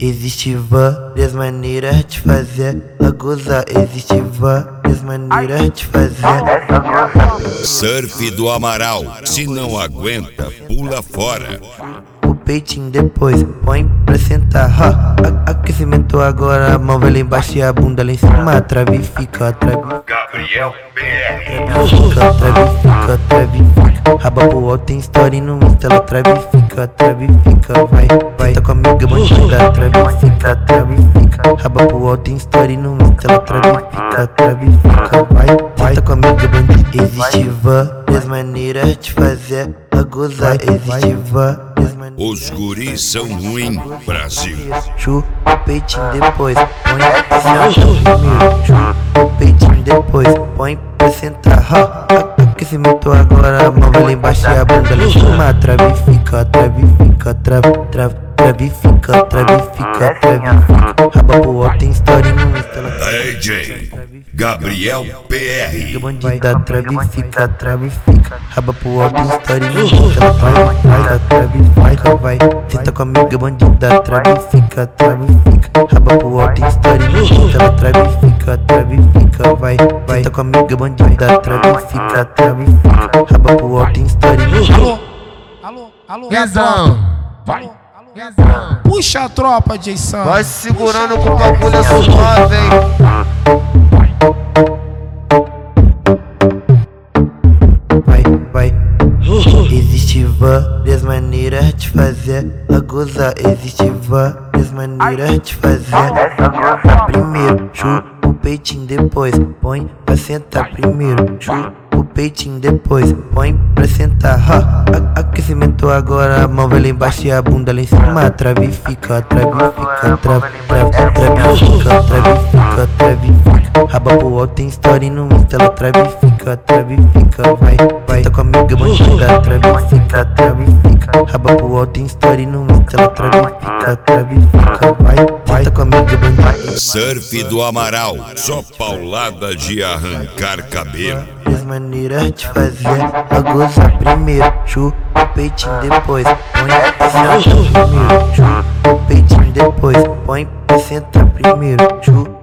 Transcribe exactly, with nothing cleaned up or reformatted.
Existe várias maneiras de fazer a gozar. Existe várias maneiras de fazer. Surf do Amaral, se não aguenta, pula fora. O peitinho depois põe pra sentar. Ha, a, aquecimento agora, a mão vai lá embaixo e a bunda lá em cima. Trave e fica, trave. Gabriel P R. Trave e fica, trave e fica, trave e fica. Raba pro alto, tem story no Insta. Ela trave e fica, trave e fica. Vai, vai, tá comigo, bandida. Trave e fica, trave e fica. Raba pro alto, tem story no Insta. Ela trave e fica, trave e fica. Vai, vai, tá comigo, bandida. Existe várias maneiras de fazer a gozar. Existe várias maneiras. Os guris são ruins, Brasil. Chupa o peitinho depois, põe pra sentar primeiro. Chupa o peitinho depois, põe pra sentar. Ha, aquecimento agora, a mão vai lá embaixo e a bunda lá em cima. Trave e fica, trave e fica, trave, trave, trave e fica, trave e fica, trave e fica. Raba pro alto, tem story no Insta. D J Gabriel P R. Bandida, trave e fica, trave e fica. Raba pro alto, tem story no Insta. Vai, vai, trave e fica, vai. Cê tá comigo, bandida, trave e fica, trave e fica. Raba pro alto, tem story no Insta. Trave e fica, trave e fica, vai, vai. Cê tá comigo, bandida, trave e fica, trave e fica. Raba pro alto, tem story no Insta. Alô, alô, alô, Guizão, vai. Puxa a tropa, Jason. Vai segurando com o bagulho suave, hein. Vai, vai. Existe várias maneiras de fazer a gozar. Existe várias maneiras de fazer. Primeiro, chupa o peitinho depois, põe pra sentar. Primeiro, chupa o peitinho depois, põe pra sentar. Ha, a, aquecimento agora, a mão vai lá embaixo e a bunda lá em cima. Trave e fica, trave e fica, trave, trave, trave e fica, trave e fica, trave e fica. Raba pro alto, tem story no Insta. Ela trave e fica, trave e fica, vai, vai. Tá comigo, bandida, trave e fica, trave e fica. Raba pro alto, tem story no Insta. Ela trave e fica, trave e fica, vai, vai. Tá comigo, bandida. Surf do Amaral, só paulada de arrancar cabelo. As maneiras de fazer a gozar. Primeiro, chupa o peitinho depois, põe pra sentar primeiro. Chupa o peitinho depois, põe pra sentar primeiro. Chupa